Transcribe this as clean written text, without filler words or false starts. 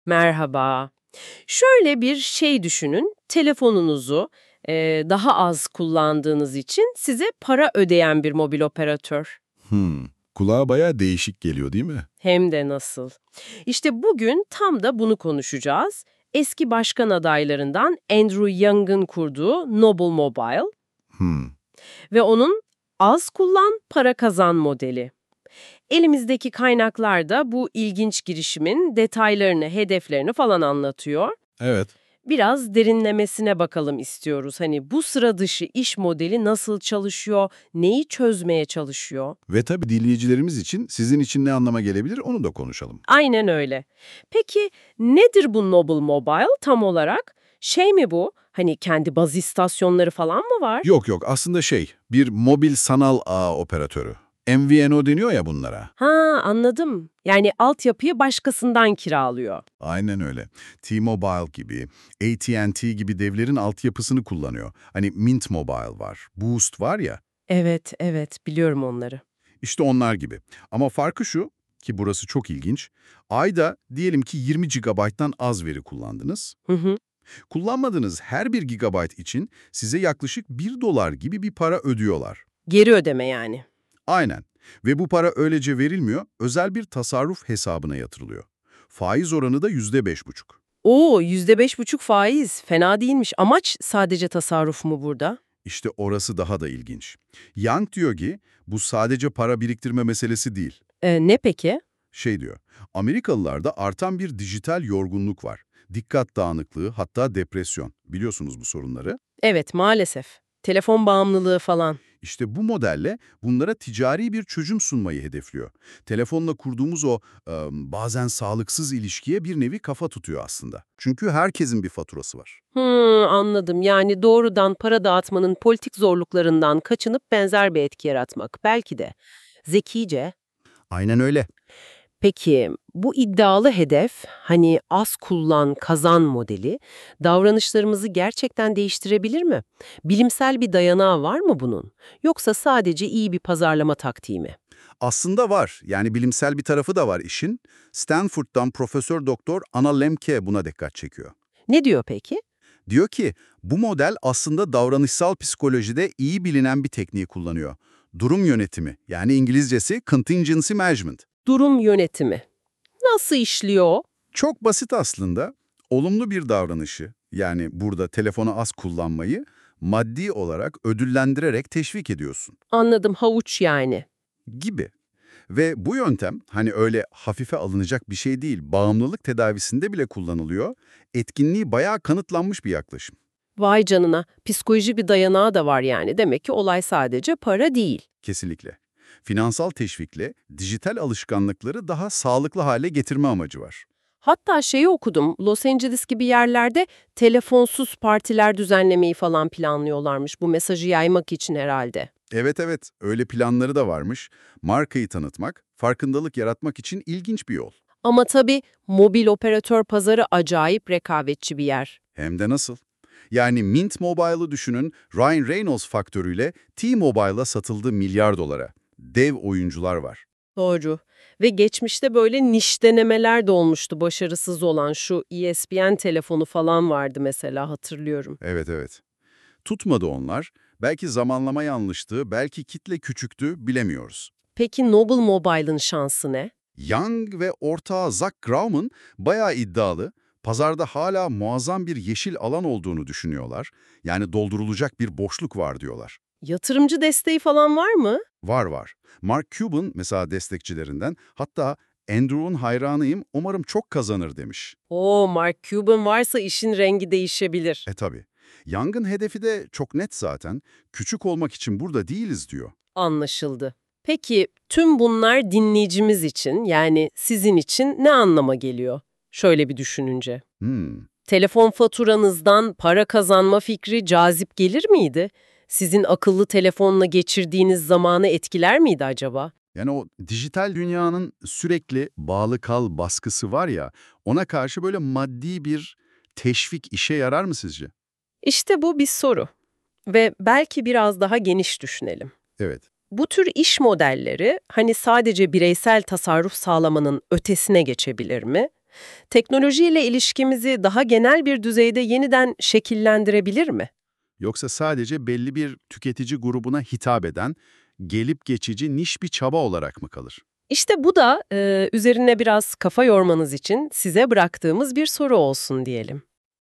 Merhaba. Şöyle bir şey düşünün, telefonunuzu daha az kullandığınız için size para ödeyen bir mobil operatör. Hmm, Kulağa bayağı değişik geliyor değil mi? Hem de nasıl. İşte bugün tam da bunu konuşacağız. Eski başkan adaylarından Andrew Young'ın kurduğu Noble Mobile Hmm, ve onun az kullan para kazan modeli. Elimizdeki kaynaklar da bu ilginç girişimin detaylarını, hedeflerini falan anlatıyor. evet. Biraz derinlemesine bakalım istiyoruz. Hani bu sıra dışı iş modeli nasıl çalışıyor, neyi çözmeye çalışıyor? Ve tabii dinleyicilerimiz için sizin için ne anlama gelebilir onu da konuşalım. Aynen öyle. Peki nedir bu Noble Mobile tam olarak? Şey mi bu? Hani kendi baz istasyonları falan mı var? Yok yok aslında bir mobil sanal ağ operatörü. MVNO deniyor ya bunlara. Ha, anladım. Yani altyapıyı başkasından kiralıyor. Aynen öyle. T-Mobile gibi, AT&T gibi devlerin altyapısını kullanıyor. Hani Mint Mobile var, Boost var ya, Evet, evet, biliyorum onları. işte onlar gibi. Ama farkı şu ki burası çok ilginç. Ayda diyelim ki 20 GB'dan az veri kullandınız. Hı hı. Kullanmadığınız her 1 GB için size yaklaşık $1 gibi bir para ödüyorlar. Geri ödeme yani. Aynen. Ve bu para öylece verilmiyor, özel bir tasarruf hesabına yatırılıyor. Faiz oranı da %5,5. Oo, %5,5 faiz. Fena değilmiş. Amaç sadece tasarruf mu burada? İşte orası daha da ilginç. Young diyor ki, bu sadece para biriktirme meselesi değil. Ne peki? Diyor, Amerikalılarda artan bir dijital yorgunluk var. Dikkat dağınıklığı, hatta depresyon. Biliyorsunuz bu sorunları. Evet, maalesef. Telefon bağımlılığı falan. İşte bu modelle bunlara ticari bir çözüm sunmayı hedefliyor. Telefonla kurduğumuz bazen sağlıksız ilişkiye bir nevi kafa tutuyor aslında. Çünkü herkesin bir faturası var. Anladım. Yani doğrudan para dağıtmanın politik zorluklarından kaçınıp benzer bir etki yaratmak. Belki de. Zekice. Aynen öyle. Peki bu iddialı hedef, hani az kullan kazan modeli, davranışlarımızı gerçekten değiştirebilir mi? Bilimsel bir dayanağı var mı bunun? Yoksa sadece iyi bir pazarlama taktiği mi? Aslında var. Yani bilimsel bir tarafı da var işin. Stanford'dan Profesör Doktor Anna Lemke buna dikkat çekiyor. Ne diyor peki? Diyor ki, bu model aslında davranışsal psikolojide iyi bilinen bir tekniği kullanıyor. Durum yönetimi, yani İngilizcesi contingency management. Durum yönetimi. Nasıl işliyor o? Çok basit aslında. Olumlu bir davranışı, yani burada telefonu az kullanmayı, maddi olarak ödüllendirerek teşvik ediyorsun Anladım, havuç yani. gibi. Ve bu yöntem hani öyle hafife alınacak bir şey değil, bağımlılık tedavisinde bile kullanılıyor. Etkinliği bayağı kanıtlanmış bir yaklaşım. Vay canına, psikolojik bir dayanağı da var yani. Demek ki olay sadece para değil. Kesinlikle. Finansal teşvikle dijital alışkanlıkları daha sağlıklı hale getirme amacı var. Hatta şeyi okudum, Los Angeles gibi yerlerde telefonsuz partiler düzenlemeyi falan planlıyorlarmış bu mesajı yaymak için herhalde. Evet evet, öyle planları da varmış. Markayı tanıtmak, farkındalık yaratmak için ilginç bir yol. Ama tabii mobil operatör pazarı acayip rekabetçi bir yer. Hem de nasıl? Yani Mint Mobile'ı düşünün, Ryan Reynolds faktörüyle T-Mobile'a satıldı milyar dolara. Dev oyuncular var. Doğru. Ve geçmişte böyle niş denemeler de olmuştu başarısız olan şu ESPN telefonu falan vardı mesela hatırlıyorum. Evet evet. Tutmadı onlar. Belki zamanlama yanlıştı, belki kitle küçüktü, bilemiyoruz. Peki Noble Mobile'ın şansı ne? Young ve ortağı Zach Grauman bayağı iddialı. Pazarda hala muazzam bir yeşil alan olduğunu düşünüyorlar. Yani doldurulacak bir boşluk var diyorlar. Yatırımcı desteği falan var mı? Var var. Mark Cuban mesela destekçilerinden, hatta Andrew'un hayranıyım, umarım çok kazanır demiş. Oo, Mark Cuban varsa işin rengi değişebilir. Tabii. Young'ın hedefi de çok net zaten. Küçük olmak için burada değiliz diyor. Anlaşıldı. Peki tüm bunlar dinleyicimiz için yani sizin için ne anlama geliyor? Şöyle bir düşününce. Hmm. Telefon faturanızdan para kazanma fikri cazip gelir miydi? Sizin akıllı telefonla geçirdiğiniz zamanı etkiler miydi acaba? Yani o dijital dünyanın sürekli bağlı kal baskısı var ya, ona karşı böyle maddi bir teşvik işe yarar mı sizce? İşte bu bir soru. Ve belki biraz daha geniş düşünelim. Evet. Bu tür iş modelleri hani sadece bireysel tasarruf sağlamanın ötesine geçebilir mi? Teknolojiyle ilişkimizi daha genel bir düzeyde yeniden şekillendirebilir mi? Yoksa sadece belli bir tüketici grubuna hitap eden, gelip geçici niş bir çaba olarak mı kalır? İşte bu da üzerine biraz kafa yormanız için size bıraktığımız bir soru olsun diyelim.